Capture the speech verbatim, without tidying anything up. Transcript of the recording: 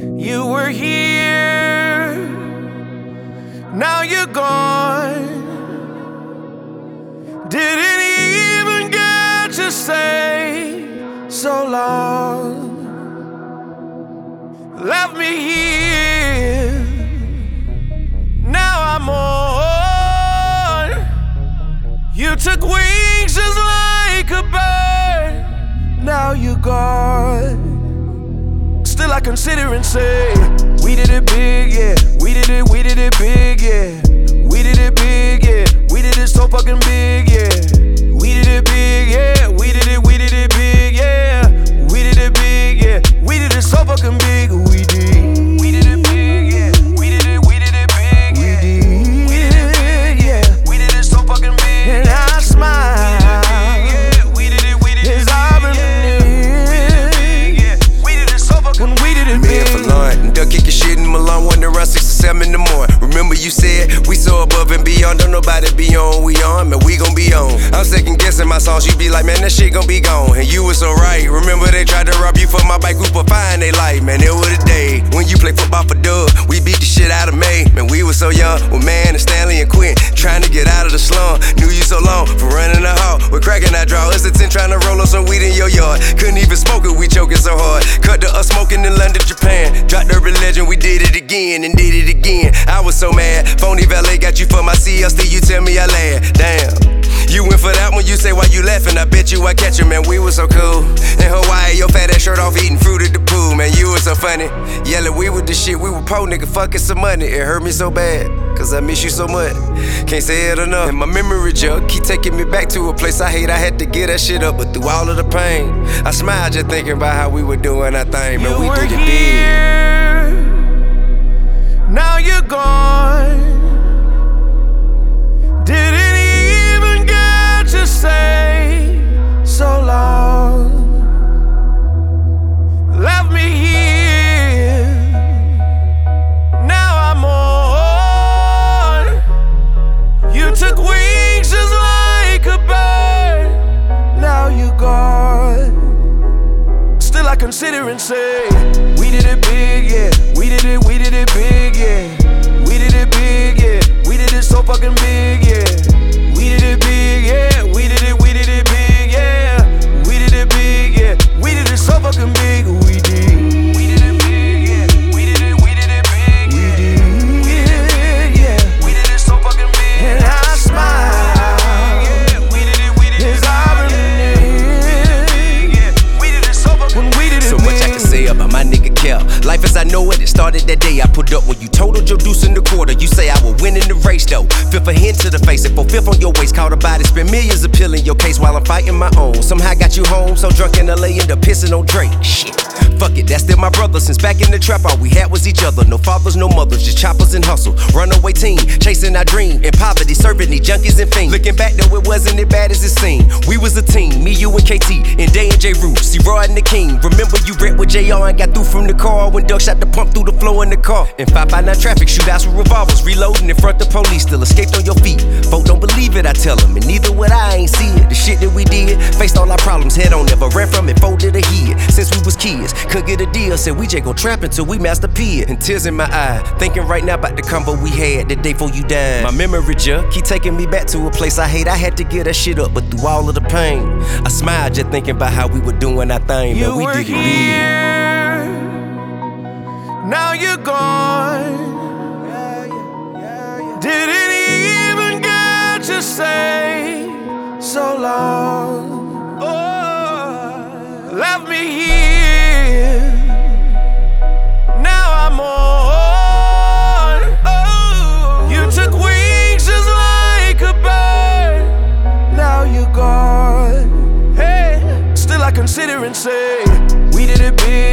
You were here, now you're gone. Didn't even get to say so long. Left me here, now I'm on. You took wings just like a bird, now you're gone. Still I consider and say, we did it big, yeah. We did it, we did it big, yeah. We did it big, yeah. We did it so fucking big, yeah. We did it big, yeah. We did it, we did it big, yeah. We did it big, yeah. We did it so fucking big, we did. We did it big, yeah. We did it, we did it big, yeah. We did, we did it big, yeah. We did it so fucking big, and I smile. We did it, we did it, we did it when we did it big. For lunch, and duck kicking shit in Milan, one around six or seven in the morning. Remember you said we so above and beyond, don't nobody be on, we on, man, we gon' be on. I'm second guessing my songs, you be like, man, that shit gon' be gone. And you was so right. Remember they tried to rob you for my bike group of fine, they like, man, it was a day when you play football for Doug. We beat the shit out of May, man, we was so young with Man and Stanley and Quinn, trying to get out of the slum. Knew you so long for running the hall with cracking that draw. It's a ten trying to roll up some weed in your yard. Couldn't even smoke it, we choking so hard. Cut to us smoking in London, Japan. Dropped Urban Legend, we did it again and did it again. I was so mad. Phony valet got you for my C L, still you tell me I laugh. Damn. You went for that one, you say why you laughing. I bet you I catch you, man, we was so cool. In Hawaii, your fat ass shirt off eating fruit at the pool, man, you was so funny. Yelling, we with the shit, we were poor nigga, fucking some money. It hurt me so bad, cause I miss you so much. Can't say it enough. And my memory jug keep taking me back to a place I hate. I had to get that shit up, but through all of the pain, I smiled just thinking about how we were doing our thing, man, we did it big. Now you're gone. Didn't even get to say so long. Left me here, now I'm on. You took wings just like a bird, now you're gone. Still I consider and say, we did it big, yeah. We did it, we did it big, yeah. We did it big, yeah. We did it so fucking big, yeah. We did it big, yeah. We did it, we did it big, yeah. We did it big, yeah. We did it so fucking big, we did. We did it big, yeah. We did it, we did it big, yeah. We did, we did it, yeah. We did it so fucking big, and I smile. Yeah, we did it, we did it, yeah. We did it so fucking when we did it. So much I can say about my nigga Kel. Life as I know it, it started that day I put up when you totaled your deuce in the quarter. You say I would win in the race though. Fifth a hint to the face and four fifth on your waist. Caught a body, spend millions appealing your case while I'm fighting my own. Somehow got you home, so drunk in L A, end up pissing on Drake. Shit. Fuck it, that's still my brother. Since back in the trap, all we had was each other. No fathers, no mothers, just choppers and hustle. Runaway team, chasing our dream. In poverty, serving these junkies and fiends. Looking back though, it wasn't as bad as it seemed. We was a team, me, you, and K T, and Day and J. Root, C-Roy and the King. Remember you read with J R and got through from the car when Duck shot the pump through the floor in the car. In five by nine traffic, shootouts with revolvers, reloading in front of police, still escaped on your feet. Folk don't believe it, I tell them, and neither would I, ain't see it. The shit that we did, faced all our problems head on, never ran from it, folded a head. Since we was kids, couldn't get a deal, said we just gon' trap until we master P it. And tears in my eye, thinking right now about the combo we had the day before you died. My memory just keep taking me back to a place I hate. I had to get that shit up, but through all of the pain, I smiled just thinking about how we were doing our thing. You man, we were did it here, now you're gone. Didn't even get to say so long. Oh, left me here, now I'm on. Oh, you took wings just like a bird, now you're gone. Hey, still I consider and say, we did it big.